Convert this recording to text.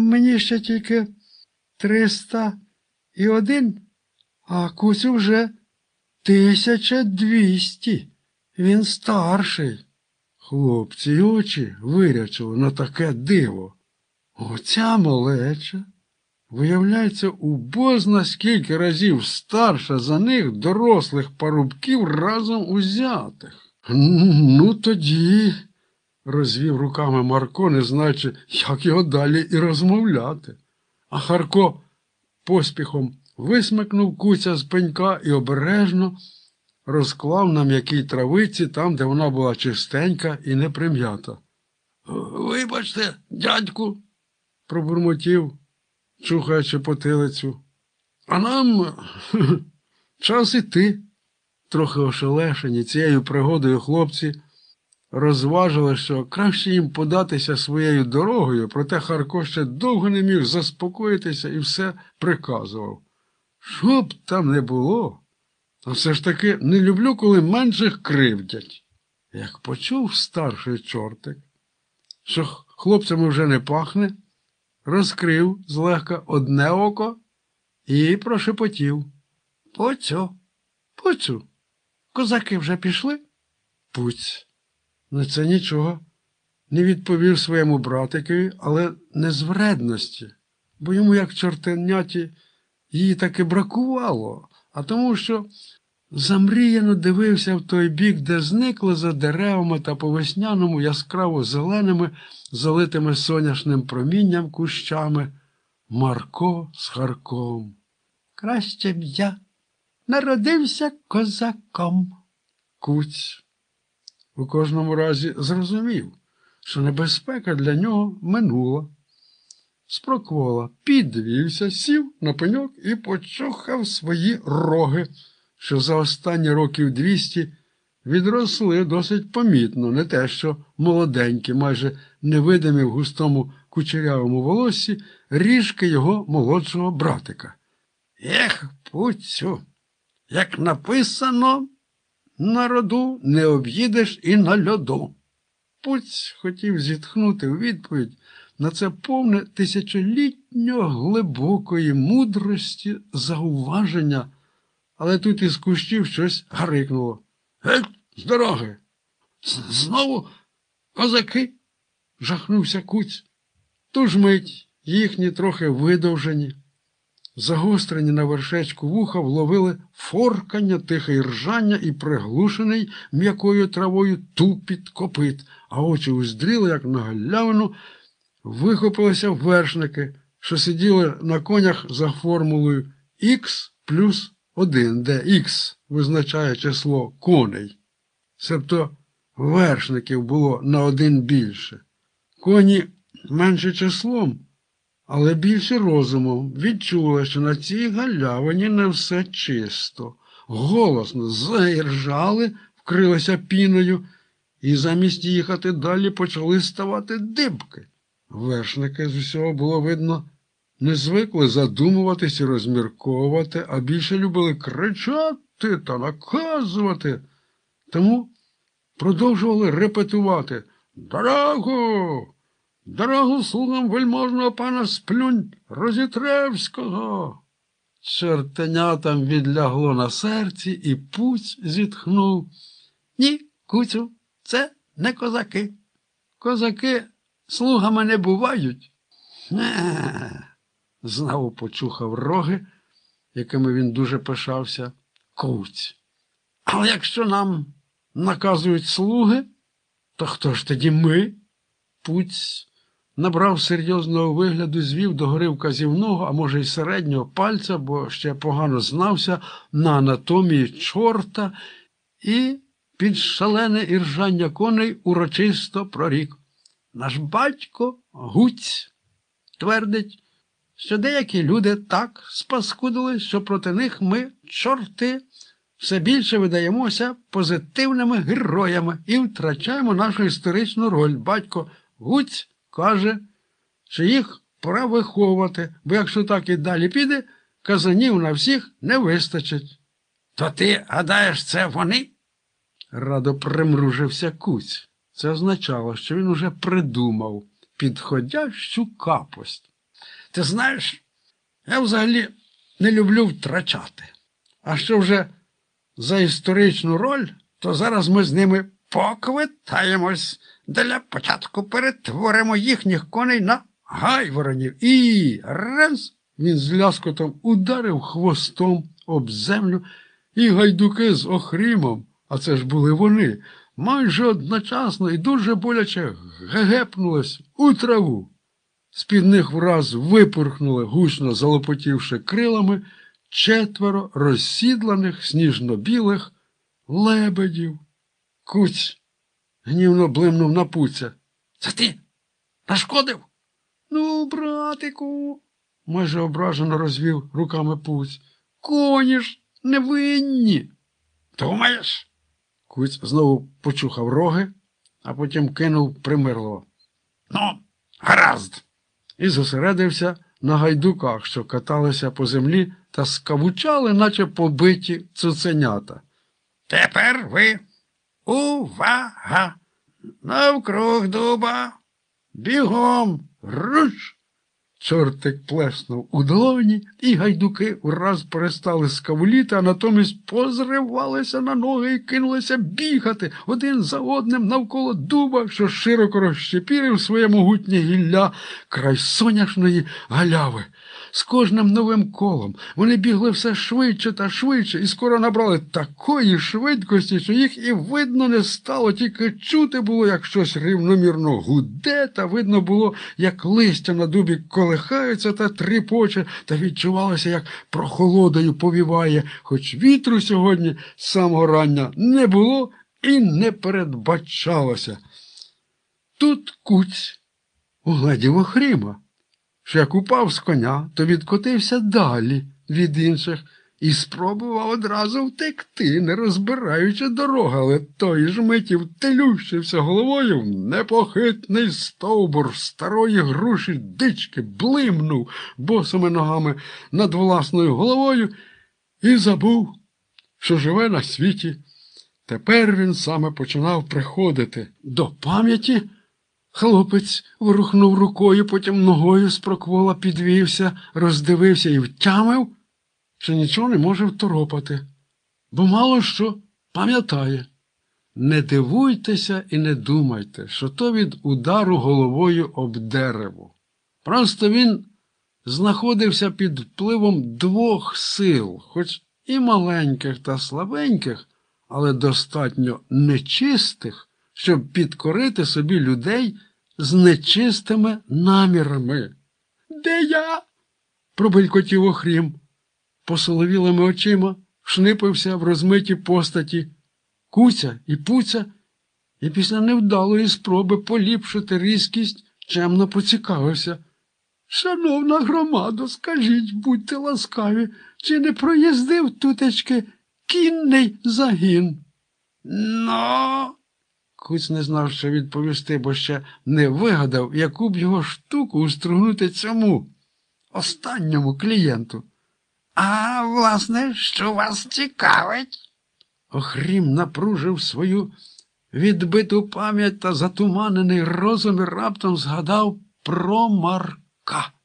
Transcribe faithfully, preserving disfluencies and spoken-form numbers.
мені ще тільки триста і один, а Куцю вже тисяча двісті. Він старший. Хлопці очі вирячили на таке диво. Оця малеча, виявляється, убозна скільки разів старша за них дорослих парубків разом узятих. Ну тоді, розвів руками Марко, не знаючи, як його далі і розмовляти. А Харко поспіхом висмикнув Куця з пенька і обережно розклав на м'якій травиці там, де вона була чистенька і не прим'ята. «Вибачте, дядьку», – пробурмотів, чухаючи потилицю, – «а нам час іти». Трохи ошелешені цією пригодою хлопці розважили, що краще їм податися своєю дорогою, проте Харко ще довго не міг заспокоїтися і все приказував. Що б там не було, а все ж таки не люблю, коли менших кривдять. Як почув старший чортик, що хлопцями вже не пахне, розкрив злегка одне око і прошепотів. «Поцю, Поцю, козаки вже пішли?» Пуць на це нічого не відповів своєму братикові, але не з вредності, бо йому, як чортеняті, її таки бракувало, а тому, що замріяно дивився в той бік, де зникли за деревами та по весняному яскраво зеленими, залитими соняшним промінням кущами Марко з Харком. «Краще б я народився козаком». Куць у кожному разі зрозумів, що небезпека для нього минула. Спроквола підвівся, сів на пеньок і почухав свої роги, що за останні років двісті відросли досить помітно, не те що молоденькі, майже невидимі в густому кучерявому волоссі, ріжки його молодшого братика. «Ех, Пуцю, як написано, на роду не об'їдеш і на льоду». Пуць хотів зітхнути у відповідь на це повне тисячолітньо глибокої мудрості зауваження, але тут із кущів щось гарикнуло. «Геть з дороги! Знову козаки!» – жахнувся Куць. Ту ж мить їхні трохи видовжені, загострені на вершечку вуха вловили форкання, тихе іржання і приглушений м'якою травою тупіт копит, а очі уздріли, як на галявину, вихопилися вершники, що сиділи на конях за формулою ікс плюс один, де ікс визначає число коней. Себто вершників було на один більше. Коні менше числом, але більше розумом, відчули, що на цій галявині не все чисто. Голосно заіржали, вкрилися піною, і замість їхати далі почали ставати дибки. Вершники з усього було видно, не звикли задумуватись і розмірковувати, а більше любили кричати та наказувати. Тому продовжували репетувати «Дорогу! Дорогу слугам вельможного пана Сплюнь Розітревського!» Чортенятам відлягло на серці, і Пуць зітхнув. «Ні, Куцю, це не козаки. Козаки слугами не бувають». «Не!» – знову почухав роги, якими він дуже пишався, Куць. «Але якщо нам наказують слуги, то хто ж тоді ми?» Пуць набрав серйозного вигляду, звів догори вказівного, а може й середнього пальця, бо ще погано знався на анатомії чорта, і під шалене іржання коней урочисто прорік. «Наш батько Гуць твердить, що деякі люди так спаскудили, що проти них ми, чорти, все більше видаємося позитивними героями і втрачаємо нашу історичну роль. Батько Гуць каже, що їх пора виховувати, бо якщо так і далі піде, казанів на всіх не вистачить». «То ти гадаєш, це вони?» Радо примружився Куць. Це означало, що він уже придумав підходящу капость. Ти знаєш, я взагалі не люблю втрачати. А що вже за історичну роль, то зараз ми з ними поквитаємось. Для початку перетворимо їхніх коней на гайворонів. І раз він з ляскотом ударив хвостом об землю, і гайдуки з Охрімом, а це ж були вони, майже одночасно і дуже боляче гегепнулись у траву. З-під них враз випорхнули, гучно залопотівши крилами, четверо розсідланих сніжно-білих лебедів. Куць гнівно блимнув на Пуця. Це ти нашкодив? Ну, братику, майже ображено розвів руками Пуць. Коні ж невинні. Думаєш? Куць знову почухав роги, а потім кинув примирливо. Ну, гаразд. І зосередився на гайдуках, що каталися по землі та скавучали, наче побиті цуценята. Тепер ви увага! Навкруг дуба! Бігом! Руш! Чортик плеснув у долоні, і гайдуки враз перестали скавуліти, а натомість позривалися на ноги і кинулися бігати один за одним навколо дуба, що широко розщепірив своє могутнє гілля край соняшної галяви. З кожним новим колом вони бігли все швидше та швидше і скоро набрали такої швидкості, що їх і видно не стало, тільки чути було, як щось рівномірно гуде, та видно було, як листя на дубі колихається та тріпоче, та відчувалося, як прохолодою повіває, хоч вітру сьогодні з самого рання не було і не передбачалося. Тут Куць угледів Охріма, що як упав з коня, то відкотився далі від інших і спробував одразу втекти, не розбираючи дороги, але тої ж миті втелющився головою в непохитний стовбур старої груші дички, блимнув босими ногами над власною головою і забув, що живе на світі. Тепер він саме починав приходити до пам'яті. Хлопець ворухнув рукою, потім ногою з проквола підвівся, роздивився і втямив, що нічого не може второпати, бо мало що пам'ятає. Не дивуйтеся і не думайте, що то від удару головою об дерево. Просто він знаходився під впливом двох сил, хоч і маленьких та слабеньких, але достатньо нечистих, щоб підкорити собі людей з нечистими намірами. «Де я?» – пробелькотів Охрім. Посоловілими очима шнипився в розмитій постаті Куця і Пуця, і після невдалої спроби поліпшити різкість чемно поцікавився. «Шановна громадо, скажіть, будьте ласкаві, чи не проїздив тутечки кінний загін?» «Ну?» Куць не знав, що відповісти, бо ще не вигадав, яку б його штуку устругнути цьому останньому клієнту. «А, власне, що вас цікавить?» Охрім напружив свою відбиту пам'ять та затуманений розум і раптом згадав про Марка.